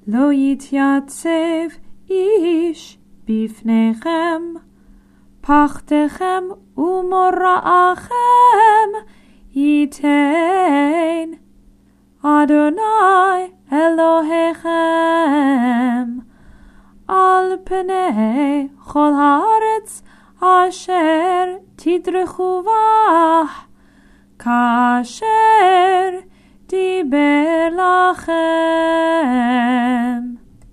לא יתייצב איש בפניכם, פחדכם ומוראכם ייתן אדוני אלוהיכם על פני כל הארץ אשר תדרכו בה, כאשר דיבר לכם.